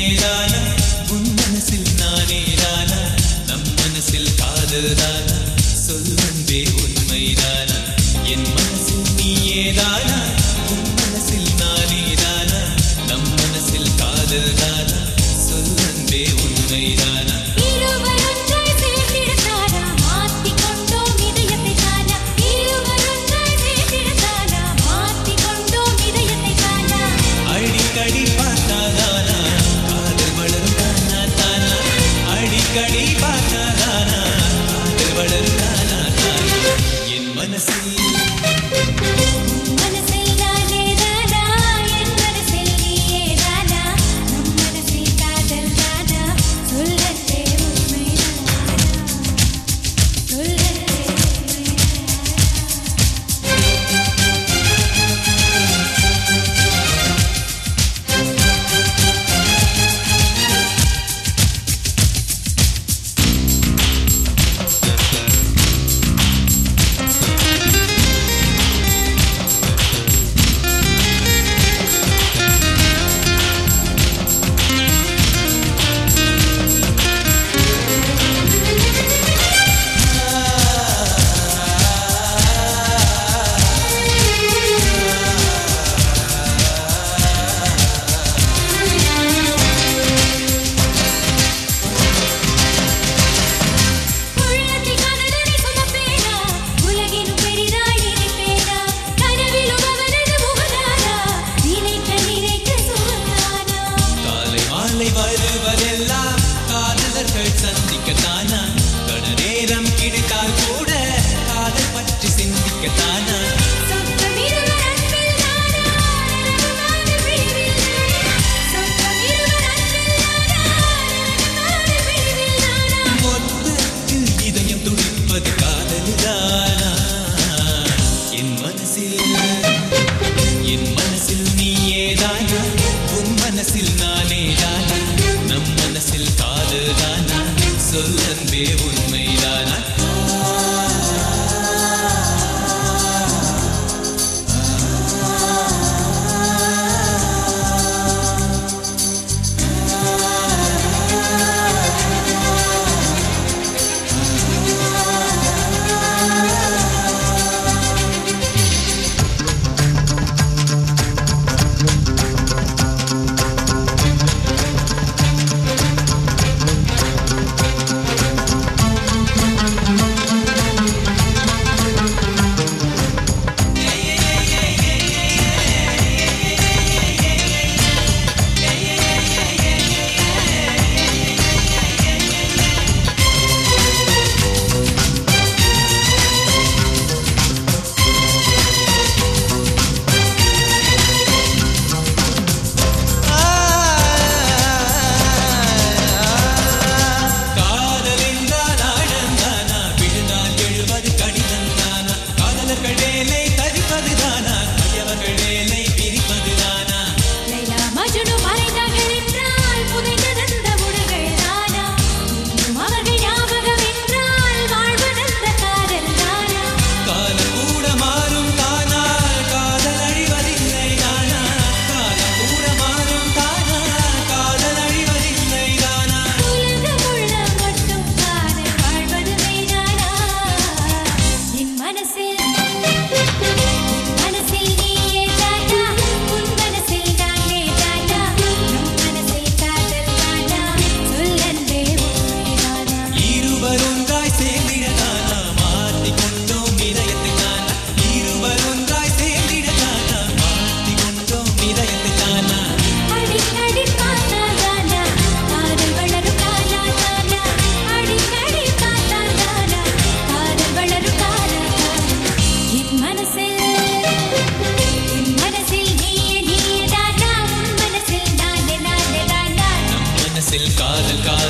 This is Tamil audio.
நீயேதானா உன் மனசில் நானேதானா நம் மனசில் காதல்தானா சொல் அன்பே உண்மைதானா என் மனசில் நீயேதானா உன் மனசில் நானேதானா நம் மனசில் காதல்தானா சொல் அன்பே உண்மைதானா அடிக்கடி பார்த்தாதானா காதல் வளரும் தானா தானா அடிக்கடி பார்த்தாதானா காதல் வளரும் தானா தானா என் மனசில் வருவதெல்லாம் காதலர்கள் சந்திக்கத்தானா கணநேரம் கிடைத்தால் கூட காதல் பற்றி சிந்திக்கத்தானா மொத்தத்தில் இதயம் துடிப்பது காதலிதானா என் மனசில் நீயேதானா உன் மனசில் நானேதானா நம் மனசில் காதல்தானா சொல் அன்பே உண்மைதானா காதல்